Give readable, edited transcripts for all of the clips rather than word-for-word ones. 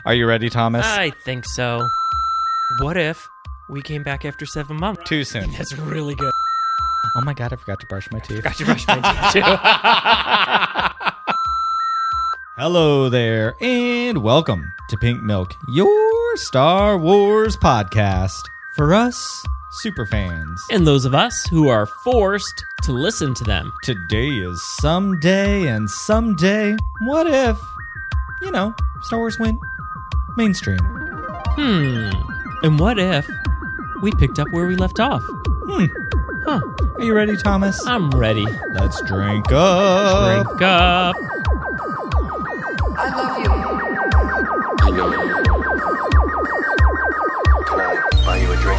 Are you ready, Thomas? I think so. What if we came back after 7 months? Too soon. That's really good. Oh my god, I forgot to brush my teeth. Got to brush my teeth, too. Hello there, and welcome to Pink Milk, your Star Wars podcast. For us, superfans. And those of us who are forced to listen to them. Today is someday, and someday, what if, Star Wars went mainstream? And what if we picked up where we left off? Are you ready, Thomas? I'm ready. Let's drink up. Drink up. I love you. I know. Can I buy you a drink?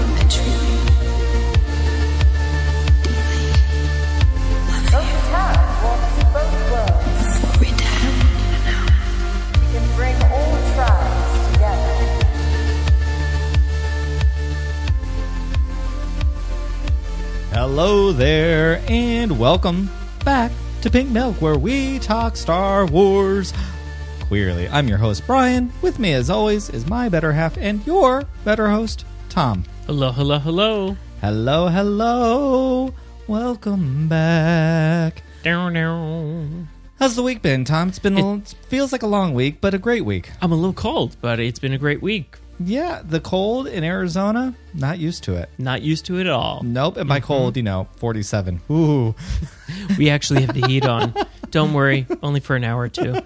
We can bring all tribes together. Hello there, and welcome back to Pink Milk, where we talk Star Wars queerly. I'm your host, Brian. With me, as always, is my better half and your better host, Tom. Hello, hello, hello. Hello, hello. Welcome back. Down, down. How's the week been, Tom? It feels like a long week, but a great week. I'm a little cold, but it's been a great week. Yeah, the cold in Arizona, not used to it. Not used to it at all. Nope, and by cold, 47. Ooh. We actually have the heat on. Don't worry, only for an hour or two.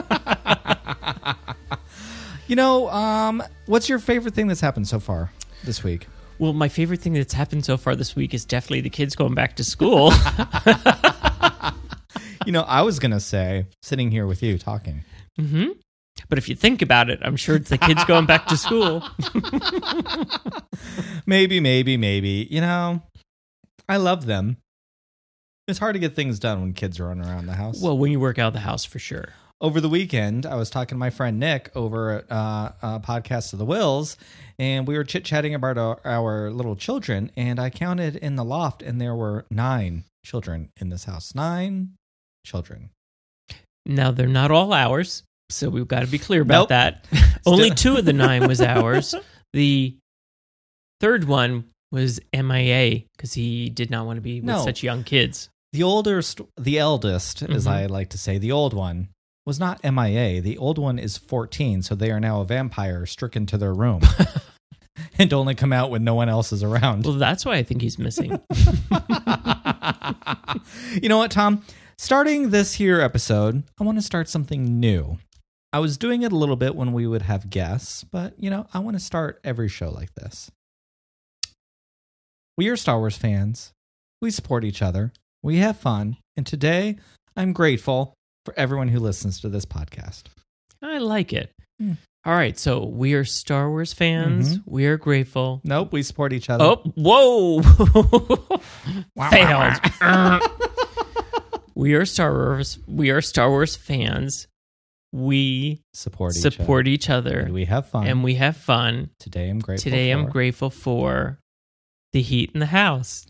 What's your favorite thing that's happened so far this week? Well, my favorite thing that's happened so far this week is definitely the kids going back to school. I was going to say, sitting here with you talking. Mm-hmm. But if you think about it, I'm sure it's the kids going back to school. Maybe. I love them. It's hard to get things done when kids are running around the house. Well, when you work out of the house, for sure. Over the weekend, I was talking to my friend Nick over at Podcast of the Wills, and we were chit-chatting about our little children, and I counted in the loft, and there were 9 children in this house. 9 children. Now, they're not all ours, so we've got to be clear about Nope. that. Only 2 of the 9 was ours. The third one was MIA, because he did not want to be with such young kids. The eldest, as I like to say, the old one, was not MIA. The old one is 14, so they are now a vampire stricken to their room and only come out when no one else is around. Well, that's why I think he's missing. You know what, Tom? Starting this here episode, I want to start something new. I was doing it a little bit when we would have guests, but, I want to start every show like this. We are Star Wars fans. We support each other. We have fun. And today, I'm grateful for everyone who listens to this podcast. I like it. All right, so we are Star Wars fans. We are grateful. Nope, we support each other. Oh, whoa. Failed. We are Star Wars fans. We support each other. And we have fun. Today, I'm grateful for the heat in the house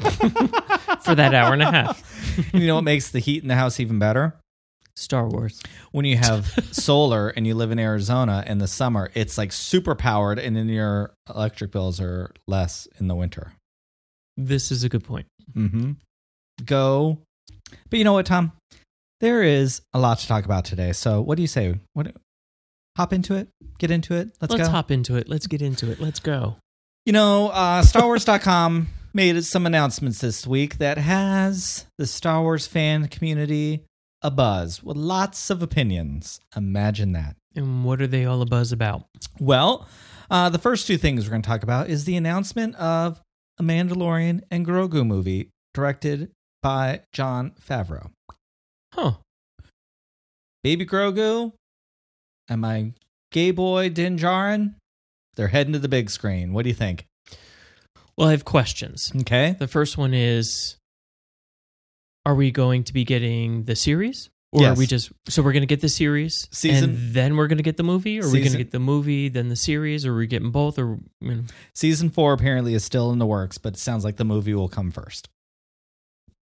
for that hour and a half. You know what makes the heat in the house even better? Star Wars. When you have solar and you live in Arizona in the summer, it's like super powered, and then your electric bills are less in the winter. This is a good point. Go. But you know what, Tom? There is a lot to talk about today. So what do you say? Hop into it? Get into it? Let's go. Hop into it. Let's get into it. Let's go. StarWars.com made some announcements this week that has the Star Wars fan community abuzz with lots of opinions. Imagine that. And what are they all abuzz about? Well, the first 2 things we're going to talk about is the announcement of a Mandalorian and Grogu movie directed by Jon Favreau. Huh. Baby Grogu and my gay boy Din Djarin, they're heading to the big screen. What do you think? Well, I have questions. Okay. The first one is, are we going to be getting the series? Or Yes. are we so we're going to get the series and then we're going to get the movie? Or are we going to get the movie, then the series? Or are we getting both? Or Season 4 apparently is still in the works, but it sounds like the movie will come first.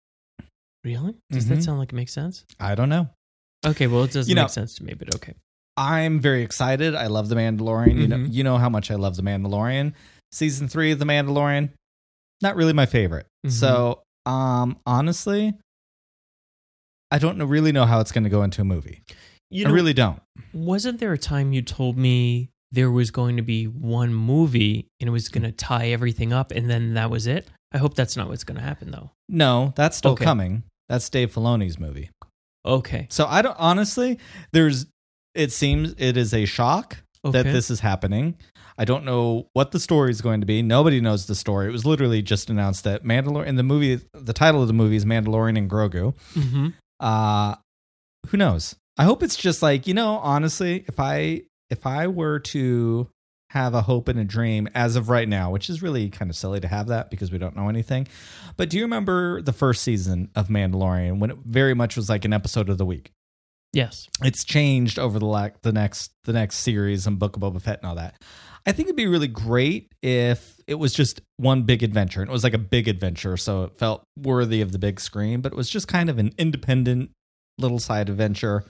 Really? Does that sound like it makes sense? I don't know. Okay, well, it doesn't make sense to me, but okay. I'm very excited. I love The Mandalorian. Mm-hmm. You know how much I love The Mandalorian. Season 3 of The Mandalorian, not really my favorite. Mhm. So, honestly, I don't really know how it's going to go into a movie. You I know, really don't. wasn't there a time you told me there was going to be one movie and it was going to tie everything up and then that was it? I hope that's not what's going to happen, though. No, that's still Okay. coming. That's Dave Filoni's movie. Okay. So I don't honestly. It seems it is a shock that Okay. this is happening. I don't know what the story is going to be. Nobody knows the story. It was literally just announced that Mandalorian in the movie. The title of the movie is Mandalorian and Grogu. Mm-hmm. Who knows? I hope it's just like, honestly, if I were to have a hope and a dream as of right now, which is really kind of silly to have that because we don't know anything. But do you remember the first season of Mandalorian when it very much was like an episode of the week? Yes. It's changed over the next series and Book of Boba Fett and all that. I think it'd be really great if it was just one big adventure. And it was like a big adventure, so it felt worthy of the big screen, but it was just kind of an independent little side adventure.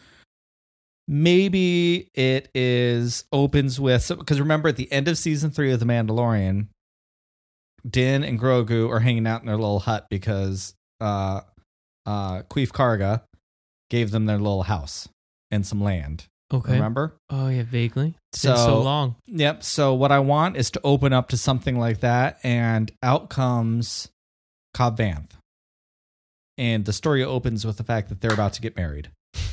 Maybe it opens with, because remember at the end of season 3 of The Mandalorian, Din and Grogu are hanging out in their little hut because Queef Karga gave them their little house and some land. Okay. Remember? Oh, yeah, vaguely. It's been so long. Yep. So what I want is to open up to something like that, and out comes Cobb Vanth. And the story opens with the fact that they're about to get married.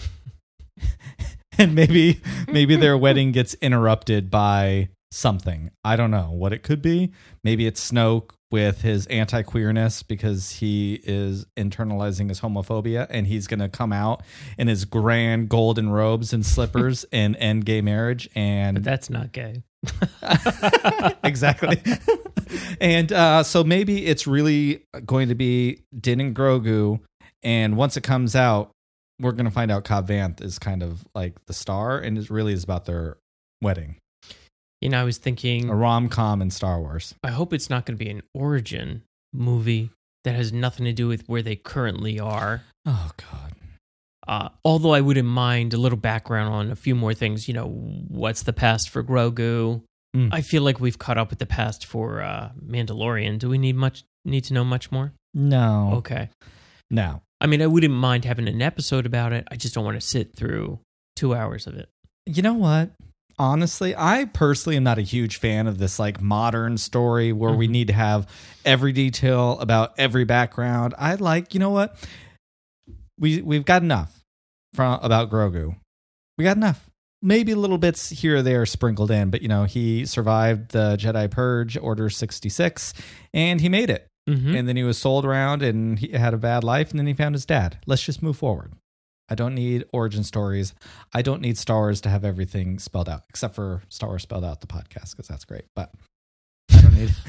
And maybe their wedding gets interrupted by something. I don't know what it could be. Maybe it's Snoke with his anti-queerness because he is internalizing his homophobia, and he's going to come out in his grand golden robes and slippers and end gay marriage. And But that's not gay. exactly. And so maybe it's really going to be Din and Grogu, and once it comes out, we're going to find out Cobb Vanth is kind of like the star, and it really is about their wedding. I was thinking, A rom-com in Star Wars. I hope it's not going to be an origin movie that has nothing to do with where they currently are. Oh, God. Although I wouldn't mind a little background on a few more things. What's the past for Grogu? Mm. I feel like we've caught up with the past for Mandalorian. Do we need to know much more? No. Okay. No. I mean, I wouldn't mind having an episode about it. I just don't want to sit through 2 hours of it. You know what? Honestly, I personally am not a huge fan of this like modern story where we need to have every detail about every background. I like, you know what? We've got enough about Grogu. We got enough. Maybe little bits here or there sprinkled in, but he survived the Jedi Purge, Order 66, and he made it. Mm-hmm. And then he was sold around and he had a bad life, and then he found his dad. Let's just move forward. I don't need origin stories. I don't need Star Wars to have everything spelled out, except for Star Wars Spelled Out, the podcast, because that's great. But I don't need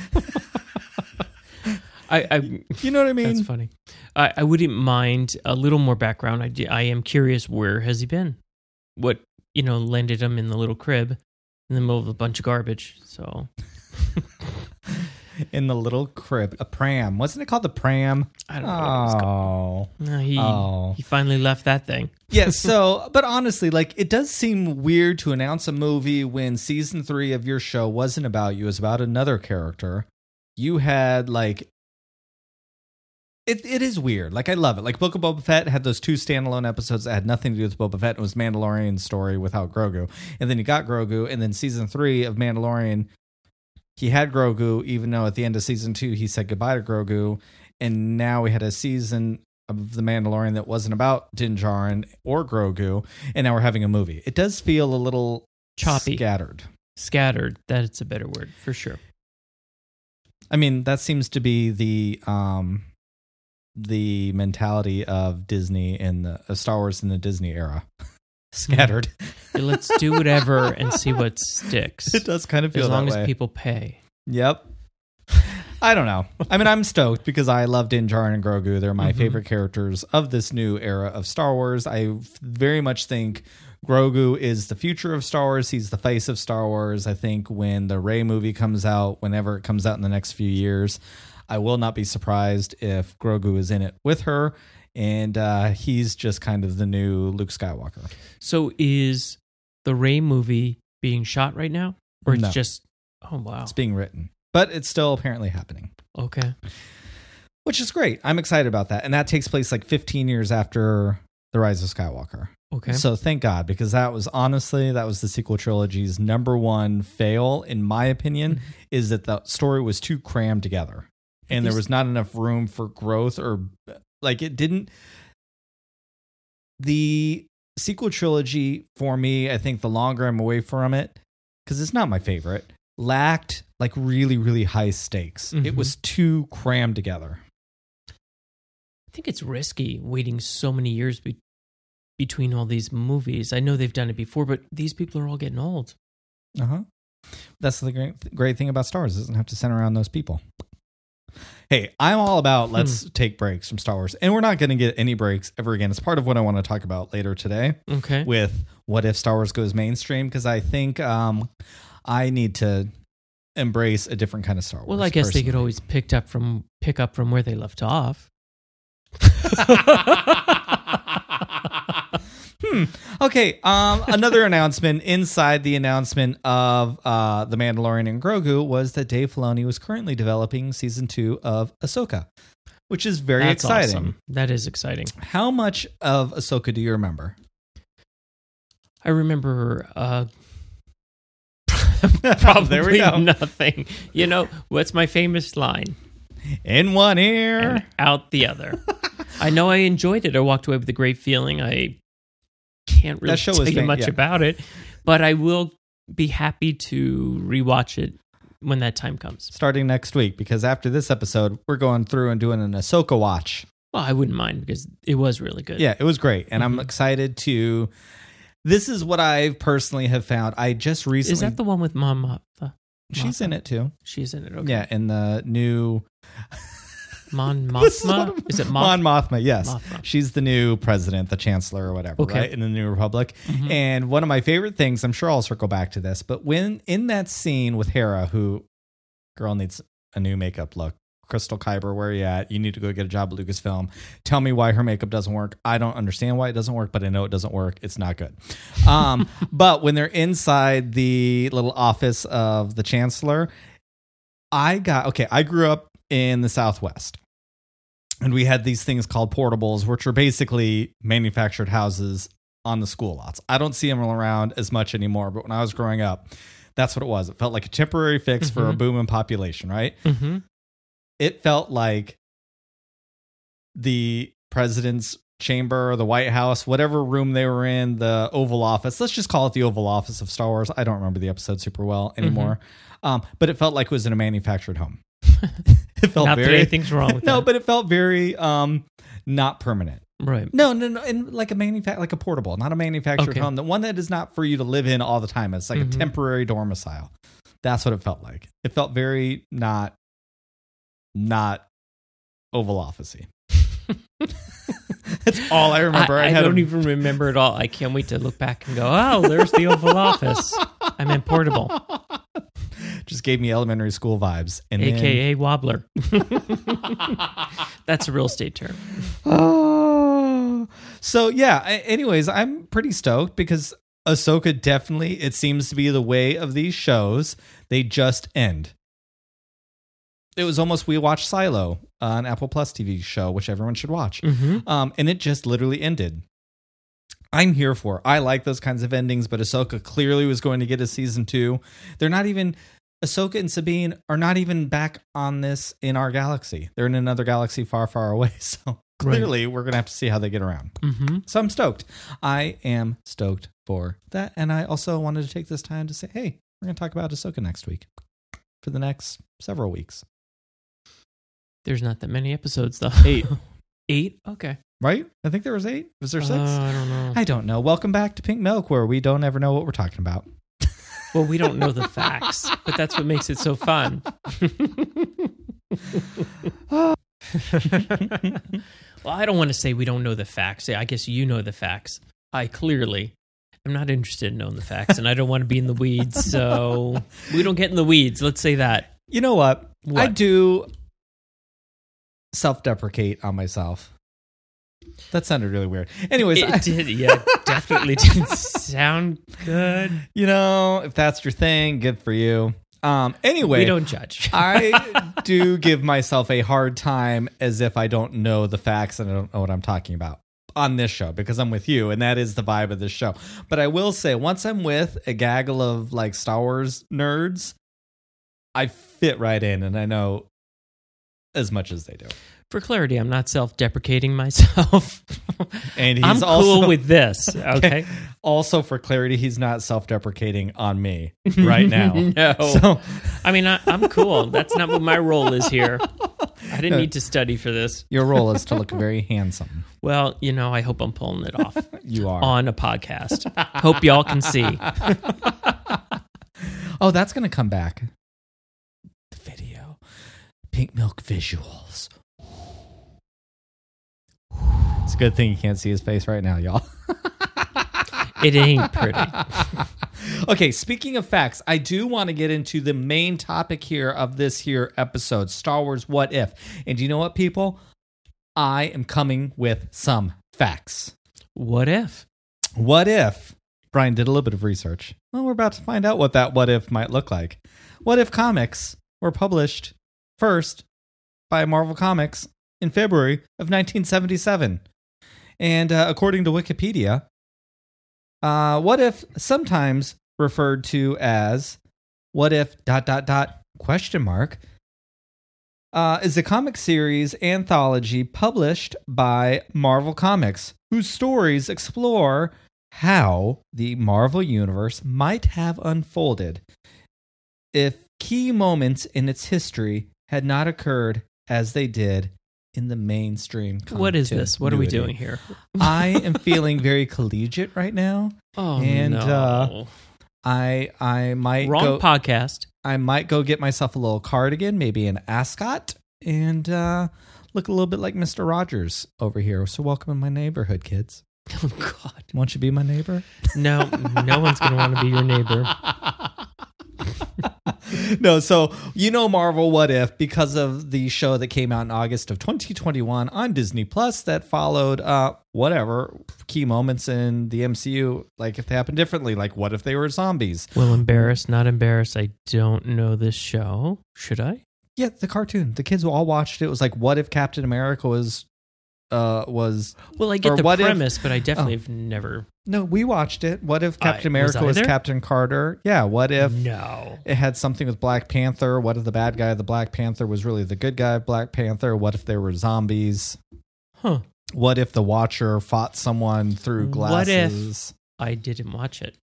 you know what I mean? That's funny. I wouldn't mind a little more background. I am curious, where has he been? What, landed him in the little crib in the middle of a bunch of garbage. So... In the little crib, a pram. Wasn't it called the pram? I don't know what it was called. Oh. He finally left that thing. Yeah, so, but honestly, like, it does seem weird to announce a movie when season 3 of your show wasn't about you, it was about another character. You had, like, it is weird. Like, I love it. Like, Book of Boba Fett had those 2 standalone episodes that had nothing to do with Boba Fett. It was Mandalorian's story without Grogu. And then you got Grogu, and then season 3 of Mandalorian, he had Grogu, even though at the end of season 2, he said goodbye to Grogu. And now we had a season of The Mandalorian that wasn't about Din Djarin or Grogu. And now we're having a movie. It does feel a little Choppy. Scattered. That's a better word, for sure. I mean, that seems to be the mentality of Disney of Star Wars in the Disney era. Scattered. Yeah, let's do whatever and see what sticks. It does kind of feel as long that way. as people pay. Yep. I don't know. I mean, I'm stoked because I love Din Djarin and Grogu. They're my favorite characters of this new era of Star Wars. I very much think Grogu is the future of Star Wars. He's the face of Star Wars. I think when the Rey movie comes out, whenever it comes out in the next few years, I will not be surprised if Grogu is in it with her. And he's just kind of the new Luke Skywalker. So is the Rey movie being shot right now? Or it's No. just, oh, wow. It's being written, but it's still apparently happening, Okay. which is great. I'm excited about that. And that takes place like 15 years after The Rise of Skywalker. Okay. So thank God, because that was the sequel trilogy's number one fail, in my opinion, is that the story was too crammed together. And there was not enough room for growth, or like it didn't. The sequel trilogy, for me, I think the longer I'm away from it, because it's not my favorite, lacked like really, really high stakes. It was too crammed together. I think it's risky waiting so many years between all these movies. I know they've done it before, but these people are all getting old. That's the great thing about Star Wars. It doesn't have to center around those people. Hey, I'm all about let's take breaks from Star Wars. And we're not going to get any breaks ever again. It's part of what I want to talk about later today. Okay. With what if Star Wars goes mainstream? Because I think I need to embrace a different kind of Star Wars. Well, I guess they could personally. always pick up from where they left off. Okay, another announcement inside the announcement of The Mandalorian and Grogu was that Dave Filoni was currently developing season 2 of Ahsoka, which is very That's exciting. awesome. That is exciting. How much of Ahsoka do you remember? I remember probably There we go. nothing. You know, what's my famous line? In one ear. And out the other. I know I enjoyed it. I walked away with a great feeling. I can't really That show was tell you much yeah. about it, but I will be happy to rewatch it when that time comes. Starting next week, because after this episode, we're going through and doing an Ahsoka watch. Well, I wouldn't mind because it was really good. Yeah, it was great. And I'm excited to... This is what I personally have found. I just recently... Is that the one with Mom Mothma? She's in it too. She's in it. Okay. Yeah, in the new... Mon This is Mothma? one of- Is it Mon Mothma, yes. Mothma. She's the new president, the chancellor or whatever, Okay. right? In the New Republic. And one of my favorite things, I'm sure I'll circle back to this, but when in that scene with Hera, who, girl needs a new makeup look. Crystal Kyber, where are you at? You need to go get a job at Lucasfilm. Tell me why her makeup doesn't work. I don't understand why it doesn't work, but I know it doesn't work. It's not good. But when they're inside the little office of the chancellor, I grew up in the Southwest. And we had these things called portables, which are basically manufactured houses on the school lots. I don't see them around as much anymore, but when I was growing up, that's what it was. It felt like a temporary fix for a booming population, right? Mm-hmm. It felt like the president's chamber, the White House, whatever room they were in, the Oval Office. Let's just call it the Oval Office of Star Wars. I don't remember the episode super well anymore. But it felt like it was in a manufactured home. It felt Not that very... anything's wrong with No, that. but it felt very not permanent. Right. No, and like like a portable, not a manufactured Okay. home. The one that is not for you to live in all the time. It's like a temporary domicile. That's what it felt like. It felt very not Oval Office-y. That's all I remember. I don't even remember it all. I can't wait to look back and go, oh, there's the Oval Office. I meant portable, Just gave me elementary school vibes. And a.k.a. wobbler. That's a real estate term. So yeah, anyways, I'm pretty stoked because Ahsoka definitely, it seems to be the way of these shows. They just end. It was almost, we watched Silo, an Apple Plus TV show, which everyone should watch. And it just literally ended. I'm here for it. I like those kinds of endings, but Ahsoka clearly was going to get a season 2. They're not even, Ahsoka and Sabine are not even back on this in our galaxy. They're in another galaxy far, far away. So clearly we're going to have to see how they get around. So I'm stoked. I am stoked for that. And I also wanted to take this time to say, hey, we're going to talk about Ahsoka next week for the next several weeks. There's not that many episodes, though. 8. 8? Okay. Right? I think there was 8. Was there 6? I don't know. I don't know. Welcome back to Pink Milk, where we don't ever know what we're talking about. Well, we don't know the facts, but that's what makes it so fun. Well, I don't want to say we don't know the facts. I guess you know the facts. I clearly am not interested in knowing the facts, and I don't want to be in the weeds, so we don't get in the weeds. Let's say that. You know what? What? I do self-deprecate on myself. That sounded really weird. Anyways, It did, yeah, definitely didn't sound good. you know, if that's your thing, good for you. Anyway, We don't judge. I do give myself a hard time as if I don't know the facts and I don't know what I'm talking about on this show because I'm with you and that is the vibe of this show. But I will say once I'm with a gaggle of like Star Wars nerds, I fit right in and I know as much as they do. For clarity, I'm not self-deprecating myself. And he's I'm also cool with this, okay? Also, for clarity, he's not self-deprecating on me right now. No. So, I mean, I'm cool. That's not what my role is here. I didn't need to study for this. your role is to look very handsome. Well, you know, I hope I'm pulling it off You are. on a podcast. Hope y'all can see. Oh, that's going to come back. The video. Pink milk visuals. It's a good thing you can't see his face right now, y'all. It ain't pretty. Okay, speaking of facts, I do want to get into the main topic here of this here episode, Star Wars What If. And do you know what, people? I am coming with some facts. What if? What if? Brian did a little bit of research. Well, we're about to find out what that what if might look like. What if comics were published first by Marvel Comics in February of 1977? And according to Wikipedia, what if sometimes referred to as what if ... question mark is a comic series anthology published by Marvel Comics whose stories explore how the Marvel Universe might have unfolded if key moments in its history had not occurred as they did in the mainstream. What is this? What are we continuity. doing here? I am feeling very collegiate right now. Oh, And, no. I might Wrong go. podcast. I might go get myself a little cardigan, maybe an ascot, and look a little bit like Mr. Rogers over here. So welcome in my neighborhood, kids. Oh, God. Won't you be my neighbor? No, no one's going to want to be your neighbor. No, so you know Marvel What If because of the show that came out in August of 2021 on Disney Plus that followed whatever key moments in the MCU, like if they happened differently, like what if they were zombies? Well, embarrassed, not embarrassed. I don't know this show. Should I? Yeah, the cartoon. The kids all watched it. It was like what if Captain America was Well, I get or the what if- premise, but I definitely have never. No, we watched it. What if Captain was America I was there? Captain Carter? Yeah, what if No. it had something with Black Panther? What if the bad guy of the Black Panther was really the good guy of Black Panther? What if there were zombies? Huh. What if the Watcher fought someone through What if- glasses? I didn't watch it.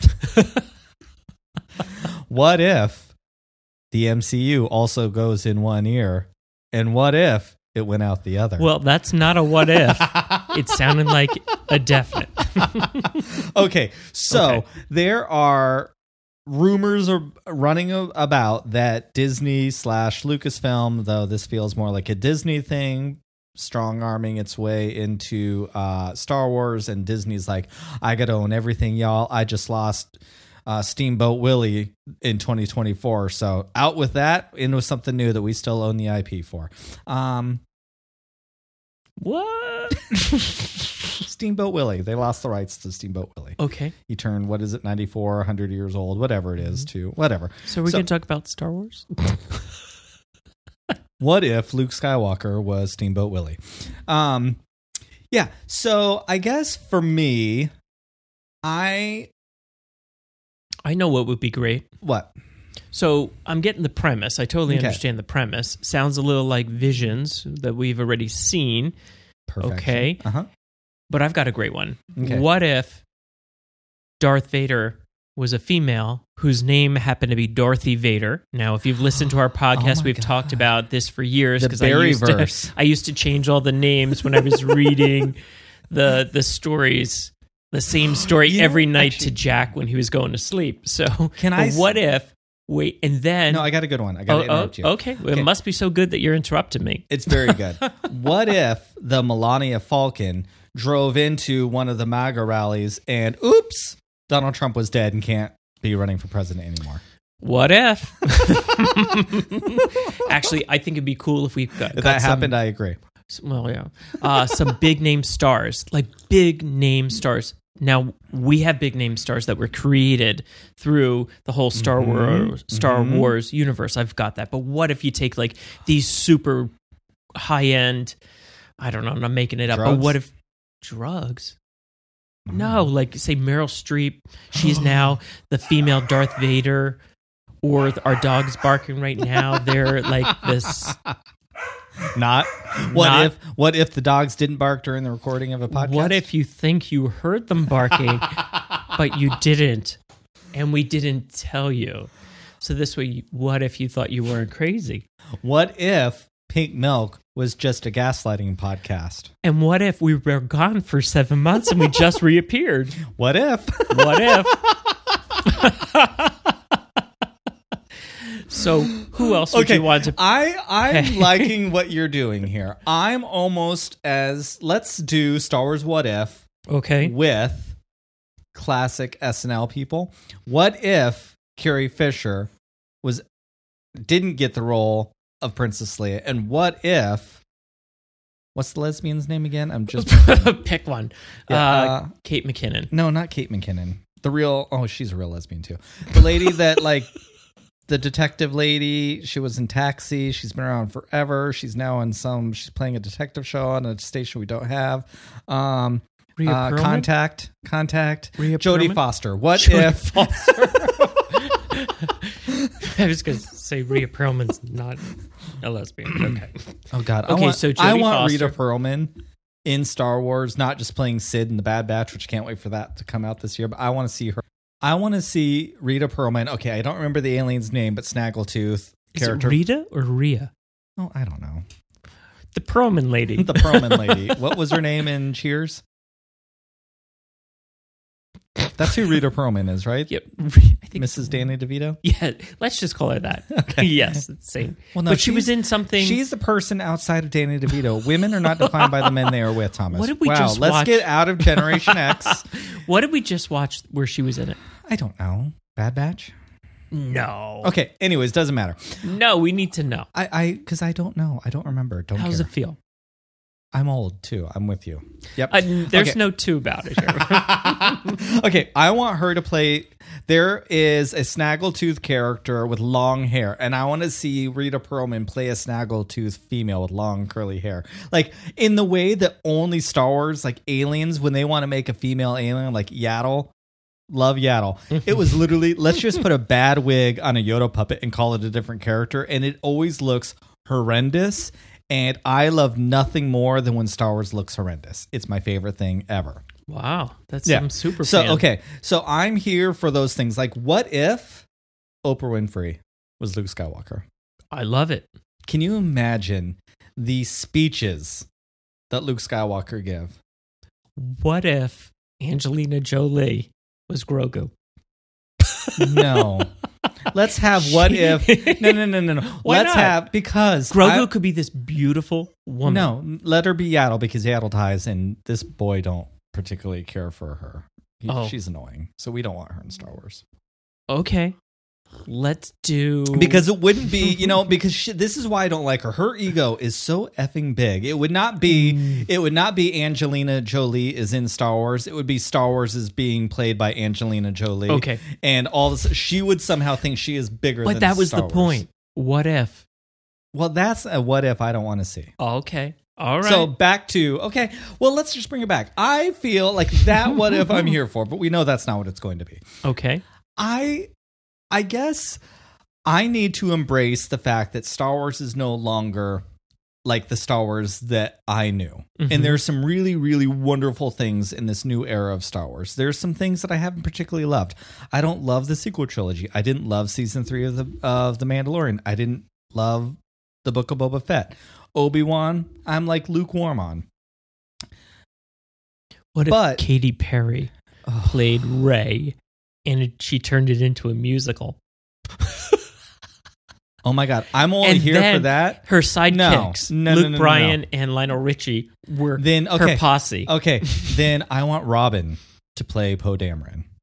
What if the MCU also goes in one ear? And what if it went out the other? Well, that's not a what if. It sounded like a definite. Okay, so Okay. there are rumors are running about that Disney / Lucasfilm, though this feels more like a Disney thing, strong arming its way into Star Wars, and Disney's like, I gotta own everything, y'all. I just lost Steamboat Willie in 2024, so out with that, into something new that we still own the IP for. What? Steamboat Willie. They lost the rights to Steamboat Willie. Okay. He turned, 94, 100 years old, whatever it is, to whatever. So we're going to talk about Star Wars? What if Luke Skywalker was Steamboat Willie? Yeah, so I guess for me, I know what would be great. what? So I'm getting the premise. I totally Okay. understand the premise. Sounds a little like Visions that we've already seen. Perfection. Okay. Uh-huh. But I've got a great one. Okay. What if Darth Vader was a female whose name happened to be Dorothy Vader? Now, if you've listened to our podcast, my we've God. talked about this for years The because Berryverse. I used to change all the names when I was reading the stories, the same story You know, every night actually- to Jack when he was going to sleep. So, Can I but what if? Wait, and then No, I got a good one. I got to interrupt you. okay. Well, Okay. it must be so good that you're interrupting me. It's very good. What if the Melania Falcon drove into one of the MAGA rallies and, oops, Donald Trump was dead and can't be running for president anymore? What if? Actually, I think it'd be cool if we got If that happened, I agree. Well, yeah. Some big name stars, like big name stars. Now, we have big name stars that were created through the whole Star Wars universe. I've got that. But what if you take like these super high end, I don't know, I'm not making it up, but what if drugs? No, like say Meryl Streep, she's now the female Darth Vader, or our dog's barking right now. They're like this. What if the dogs didn't bark during the recording of a podcast? What if you think you heard them barking, but you didn't, and we didn't tell you? So this way, what if you thought you weren't crazy? What if Pink Milk was just a gaslighting podcast? And what if we were gone for 7 months and we just reappeared? What if? What if? So who else would you want to... I'm liking what you're doing here. I'm almost let's do Star Wars What If with classic SNL people. What if Carrie Fisher didn't get the role of Princess Leia? And what if... What's the lesbian's name again? I'm just... Pick one. Yeah, Kate McKinnon. No, not Kate McKinnon. The real... Oh, she's a real lesbian too. The lady that like... The detective lady, she was in Taxi. She's been around forever. She's now in she's playing a detective show on a station we don't have. Rhea Perlman? Contact. Rhea Jodie Perlman? Foster. What Jodie if? Foster. I was going to say Rhea Perlman's not a lesbian. Okay. Oh God. So I Jodie want Foster. Rita Perlman in Star Wars, not just playing Sid in the Bad Batch, which I can't wait for that to come out this year. But I want to see her. I want to see Rita Perlman. Okay, I don't remember the alien's name, but Snaggletooth character. Is it Rita or Rhea? Oh, I don't know. The Perlman lady. The Perlman lady. What was her name in Cheers? That's who Rita Perlman is, right? Yep. I think Mrs. Danny DeVito? Yeah, let's just call her that. Okay. Yes, it's the same. Well, no, but she was in something. She's the person outside of Danny DeVito. Women are not defined by the men they are with, Thomas. What did we wow, just let's watch? get out of Generation X. What did we just watch where she was in it? I don't know. Bad Batch? No. Okay, anyways, doesn't matter. No, we need to know. Because I don't know. I don't remember. Don't How does care. it feel? I'm old, too. I'm with you. Yep. There's Okay. no two about it here. Okay, I want her to play... There is a Snaggletooth character with long hair, and I want to see Rita Perlman play a Snaggletooth female with long curly hair. Like, in the way that only Star Wars, like aliens, when they want to make a female alien, like Yaddle, love Yaddle. It was literally, let's just put a bad wig on a Yoda puppet and call it a different character, and it always looks horrendous. And I love nothing more than when Star Wars looks horrendous. It's my favorite thing ever. Wow, that's some super So, fan. okay. So I'm here for those things. Like, what if Oprah Winfrey was Luke Skywalker? I love it. Can you imagine the speeches that Luke Skywalker give? What if Angelina Jolie was Grogu? No. Let's have what if... No. Why Let's not? have... Because... Grogu could be this beautiful woman. No, let her be Yaddle because Yaddle dies and this boy don't particularly care for her. She's annoying. So we don't want her in Star Wars. Okay. Let's do... Because it wouldn't be, because this is why I don't like her. Her ego is so effing big. It would not be Angelina Jolie is in Star Wars. It would be Star Wars is being played by Angelina Jolie. Okay. And all this, she would somehow think she is bigger than But that was Star the Wars. point. What if? Well, that's a what if I don't want to see. Okay. All right. So back to, okay, well, let's just bring it back. I feel like that what if I'm here for, but we know that's not what it's going to be. Okay. I guess I need to embrace the fact that Star Wars is no longer like the Star Wars that I knew. Mm-hmm. And there's some really, really wonderful things in this new era of Star Wars. There's some things that I haven't particularly loved. I don't love the sequel trilogy. I didn't love season 3 of The Mandalorian. I didn't love the Book of Boba Fett. Obi-Wan, I'm like lukewarm on. What if Katy Perry played Rey and she turned it into a musical? Oh my God, I'm only here for that. Her sidekicks, No, Luke no. Bryan and Lionel Richie, were her posse. Okay, then I want Robin to play Poe Dameron.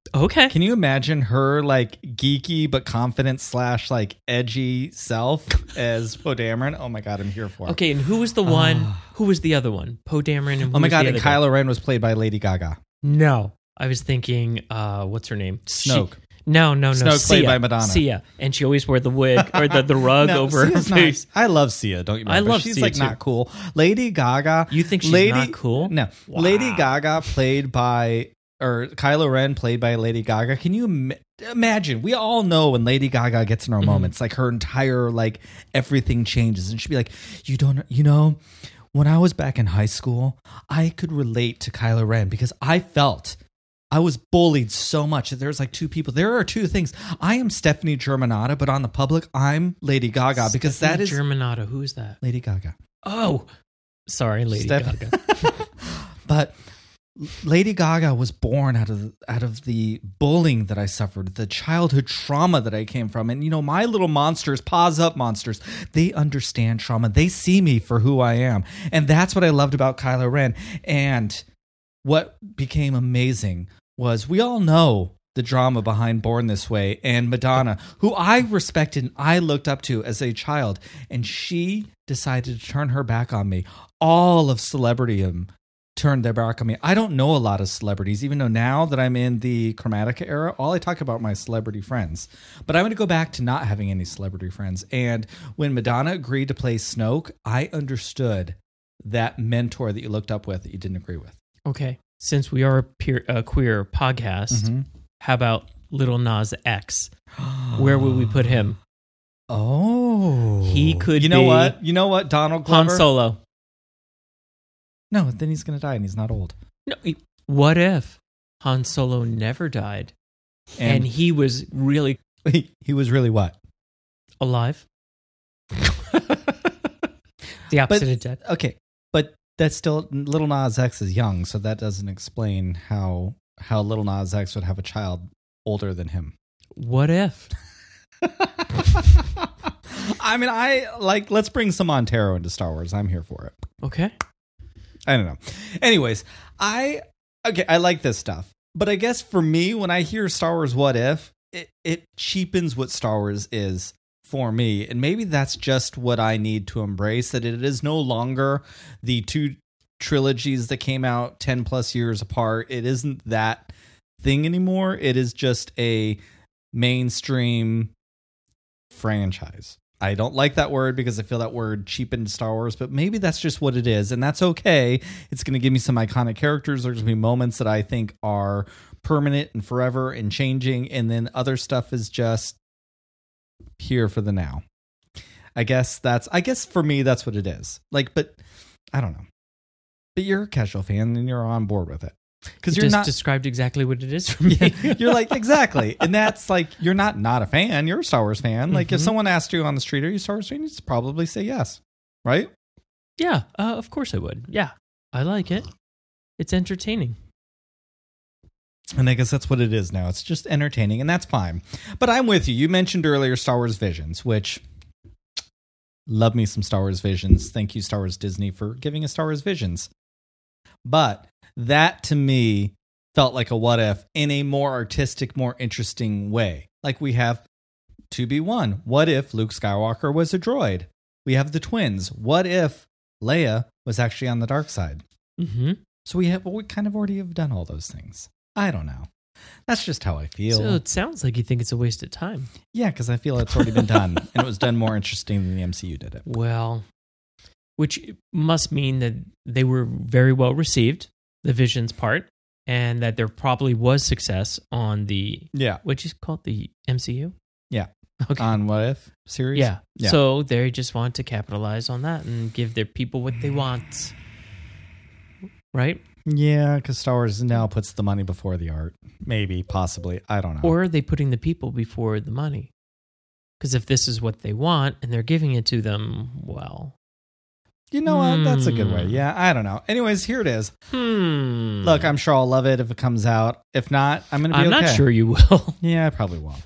Okay. Can you imagine her like geeky but confident / like edgy self as Poe Dameron? Oh my God, I'm here for it. Okay, and who was the one? Who was the other one? Poe Dameron and who Oh my was God, the and other guy? Kylo Ren was played by Lady Gaga. No. I was thinking, what's her name? Snoke. No. Snoke played by Madonna. Sia. And she always wore the wig or the rug No, over her Sia's face. I love Sia, don't you know? I But love she's Sia, like too. not cool. Lady Gaga. You think she's not cool? No. Wow. Lady Gaga played by, or Kylo Ren played by Lady Gaga. Can you imagine? We all know when Lady Gaga gets in her moments, like her entire, like everything changes. And she'd be like, you know, when I was back in high school, I could relate to Kylo Ren because I felt I was bullied so much that there's like two people. There are two things. I am Stephanie Germanotta, but on the public, I'm Lady Gaga because Stephanie that is Germanotta. Who is that? Lady Gaga. Oh, sorry, Lady Gaga. But Lady Gaga was born out of the bullying that I suffered, the childhood trauma that I came from. And, you know, my little monsters, paws up monsters, they understand trauma. They see me for who I am. And that's what I loved about Kylo Ren. And what became amazing was we all know the drama behind Born This Way and Madonna, who I respected and I looked up to as a child. And she decided to turn her back on me. All of celebritydom turned their back on me. I don't know a lot of celebrities, even though now that I'm in the Chromatica era, all I talk about are my celebrity friends. But I'm going to go back to not having any celebrity friends. And when Madonna agreed to play Snoke, I understood that mentor that you looked up with that you didn't agree with. Okay. Since we are a queer podcast, how about Little Nas X? Where would we put him? Oh. He could You know be what? You know what, Donald Glover? Han Solo. No, then he's going to die and he's not old. No, what if Han Solo never died and he was really he was really what? alive? The opposite of dead. Okay, but that's still, Little Nas X is young, so that doesn't explain how Little Nas X would have a child older than him. What if? I mean, let's bring some Montero into Star Wars. I'm here for it. Okay. I don't know. Anyways, I like this stuff. But I guess for me, when I hear Star Wars What If, it cheapens what Star Wars is for me. And maybe that's just what I need to embrace, that it is no longer the two trilogies that came out 10 plus years apart. It isn't that thing anymore. It is just a mainstream franchise. I don't like that word because I feel that word cheapened Star Wars, but maybe that's just what it is, and that's okay. It's going to give me some iconic characters. There's going to be moments that I think are permanent and forever and changing, and then other stuff is just here for the now. I guess for me, that's what it is. Like, but I don't know. But you're a casual fan and you're on board with it. Because you're just not described exactly what it is for me. You're like, exactly. And that's like, you're not a fan. You're a Star Wars fan. Like, if someone asked you on the street, are you a Star Wars fan? You'd probably say yes. Right? Yeah, of course I would. Yeah, I like it. It's entertaining. And I guess that's what it is now. It's just entertaining, and that's fine. But I'm with you. You mentioned earlier Star Wars Visions, which, love me some Star Wars Visions. Thank you, Star Wars Disney, for giving us Star Wars Visions. But that, to me, felt like a what if in a more artistic, more interesting way. Like we have 2B1. What if Luke Skywalker was a droid? We have the twins. What if Leia was actually on the dark side? Mm-hmm. So we kind of already have done all those things. I don't know. That's just how I feel. So it sounds like you think it's a waste of time. Yeah, because I feel it's already been done. And it was done more interesting than the MCU did it. Well, which must mean that they were very well received, the Visions part, and that there probably was success on the, what'd you call it, the MCU? Yeah. Okay. On What If series? Yeah. So they just want to capitalize on that and give their people what they want. Right? Yeah, because Star Wars now puts the money before the art. Maybe, possibly. I don't know. Or are they putting the people before the money? Because if this is what they want and they're giving it to them, well... You know what? That's a good way. Yeah, I don't know. Anyways, here it is. Look, I'm sure I'll love it if it comes out. If not, I'm going to be okay. I'm not sure you will. Yeah, I probably won't.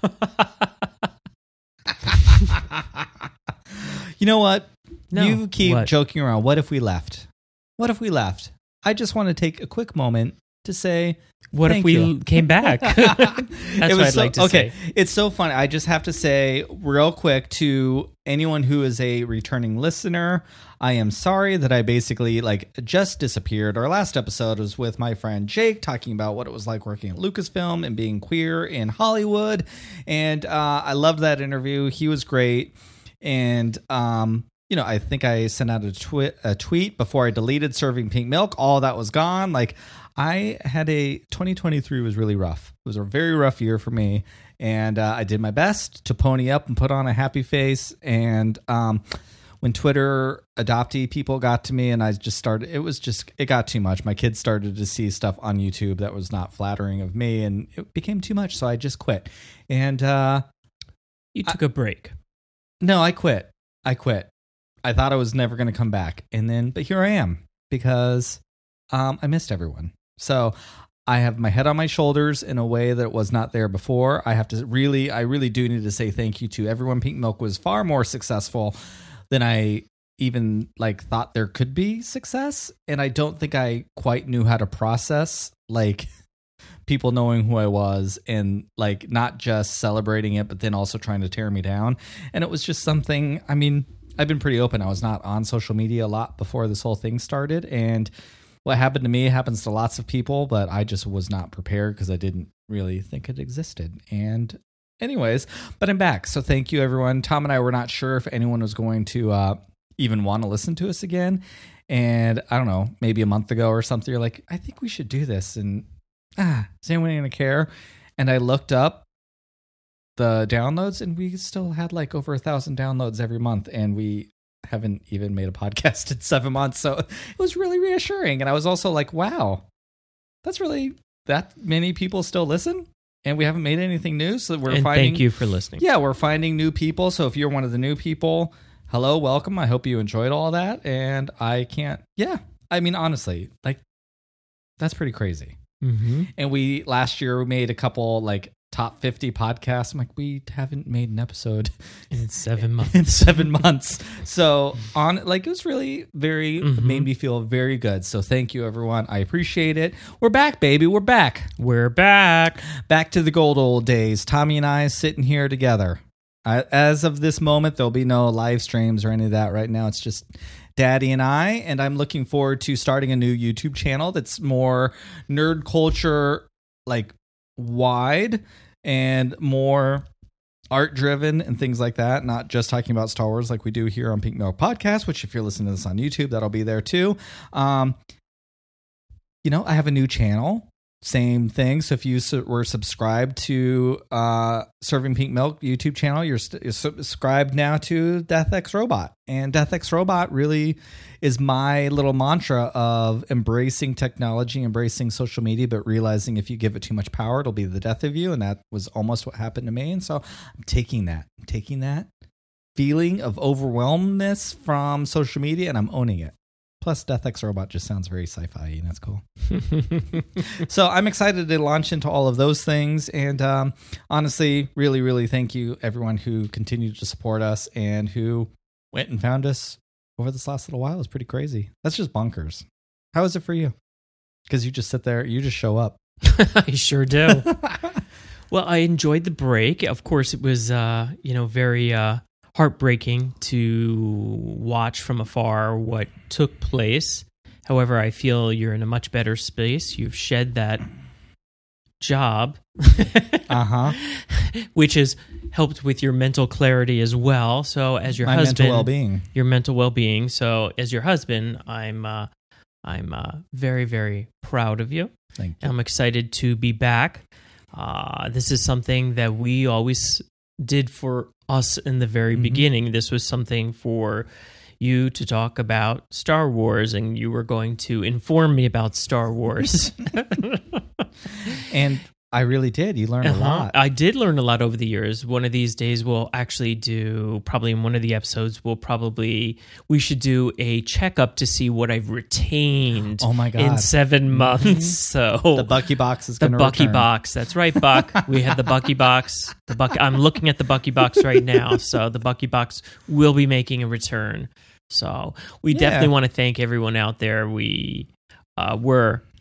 You know what? No. You keep What? joking around. What if we left? What if we left? I just want to take a quick moment to say, What thank if we you. came back? That's what I'd like to say. It's so funny. I just have to say real quick to anyone who is a returning listener, I am sorry that I basically just disappeared. Our last episode was with my friend Jake talking about what it was like working at Lucasfilm and being queer in Hollywood. And I loved that interview. He was great. And, I think I sent out a tweet before I deleted Serving Pink Milk. All that was gone. I had 2023 was really rough. It was a very rough year for me. And I did my best to pony up and put on a happy face. And when Twitter adoptee people got to me and I just started, it got too much. My kids started to see stuff on YouTube that was not flattering of me and it became too much. So I just quit. And You took a break. no, I quit. I thought I was never going to come back. But here I am because I missed everyone. So I have my head on my shoulders in a way that was not there before. I really do need to say thank you to everyone. Pink Milk was far more successful than I even thought there could be success. And I don't think I quite knew how to process people knowing who I was and not just celebrating it, but then also trying to tear me down. And it was just something, I've been pretty open. I was not on social media a lot before this whole thing started. And what happened to me happens to lots of people, but I just was not prepared because I didn't really think it existed. And anyways, but I'm back. So thank you, everyone. Tom and I were not sure if anyone was going to even want to listen to us again. And I don't know, maybe a month ago or something, you're like, I think we should do this. And is anyone going to care? And I looked up the downloads and we still had over 1,000 downloads every month. And we haven't even made a podcast in 7 months. So it was really reassuring. And I was also like, wow, that's really that many people still listen and we haven't made anything new. So Thank you for listening. Yeah, we're finding new people. So if you're one of the new people, hello, welcome. I hope you enjoyed all that. And honestly, that's pretty crazy. Mm-hmm. And last year we made a couple top 50 podcasts. I'm like, we haven't made an episode in 7 months. in 7 months. So it was really made me feel very good. So thank you, everyone. I appreciate it. We're back, baby. We're back. Back to the good old days. Tommy and I sitting here together. As of this moment, there'll be no live streams or any of that right now. It's just Daddy and I'm looking forward to starting a new YouTube channel that's more nerd culture, wide and more art driven and things like that. Not just talking about Star Wars like we do here on Pink Milk Podcast, which if you're listening to this on YouTube, that'll be there too. I have a new channel. Same thing. So if you were subscribed to Serving Pink Milk YouTube channel, you're subscribed now to Death X Robot. And Death X Robot really is my little mantra of embracing technology, embracing social media, but realizing if you give it too much power, it'll be the death of you. And that was almost what happened to me. And so I'm taking that feeling of overwhelmedness from social media and I'm owning it. Plus, Death X Robot just sounds very sci-fi, and that's cool. So I'm excited to launch into all of those things. And honestly, really, really thank you, everyone who continued to support us and who went and found us over this last little while. It was pretty crazy. That's just bonkers. How is it for you? Because you just sit there, you just show up. I sure do. Well, I enjoyed the break. Of course, it was, very heartbreaking to watch from afar what took place. However, I feel you're in a much better space. You've shed that job, which has helped with your mental clarity as well. So, as your husband, your mental well-being. So, as your husband, I'm very, very proud of you. Thank you. I'm excited to be back. This is something that we always did for us in the very beginning. This was something for you to talk about Star Wars, and you were going to inform me about Star Wars. And I really did. You learned a lot. I did learn a lot over the years. One of these days we'll actually do, probably in one of the episodes, we should do a checkup to see what I've retained in 7 months. So the Bucky box is going to return. The Bucky box. That's right, Buck. We have the Bucky box. I'm looking at the Bucky box right now. So the Bucky box will be making a return. So we definitely want to thank everyone out there. We were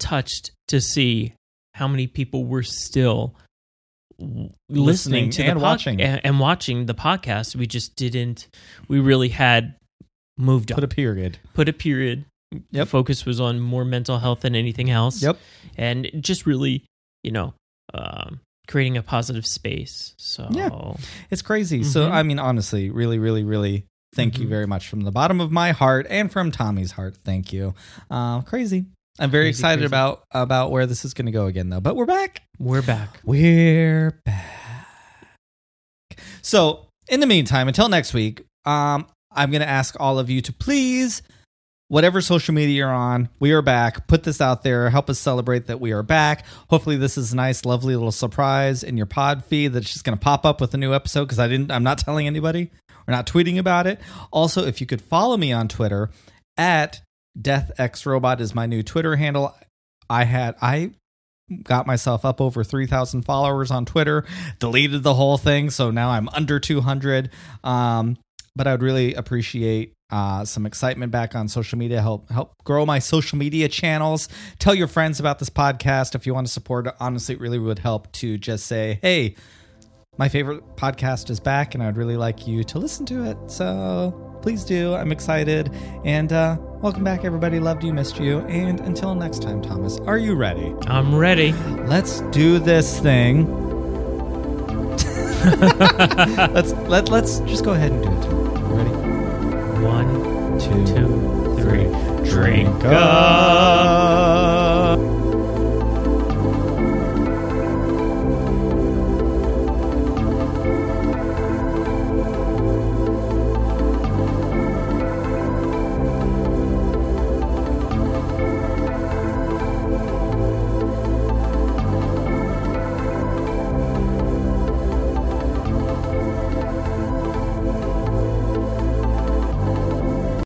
touched to see how many people were still listening to and the watching. and watching the podcast. We really had moved on. Put a period. Put a period. Yep. The focus was on more mental health than anything else. Yep. And just really, creating a positive space. So Yeah. It's crazy. So, I mean, honestly, really, really, really thank you very much from the bottom of my heart and from Tommy's heart. Thank you. Crazy. I'm very excited about where this is going to go again, though. But we're back. We're back. We're back. So, in the meantime, until next week, I'm going to ask all of you to please, whatever social media you're on, we are back. Put this out there. Help us celebrate that we are back. Hopefully, this is a nice, lovely little surprise in your pod feed that's just going to pop up with a new episode because I'm not telling anybody. We're not tweeting about it. Also, if you could follow me on Twitter at DeathXRobot is my new Twitter handle. I got myself up over 3,000 followers on Twitter, deleted the whole thing, so now I'm under 200. But I would really appreciate some excitement back on social media. Help grow my social media channels. Tell your friends about this podcast if you want to support it. Honestly, it really would help to just say, hey, my favorite podcast is back, and I'd really like you to listen to it. So please do. I'm excited. And welcome back, everybody. Loved you, missed you. And until next time, Thomas, are you ready? I'm ready. Let's do this thing. let's just go ahead and do it. You ready? 1, 2, 3. Drink up.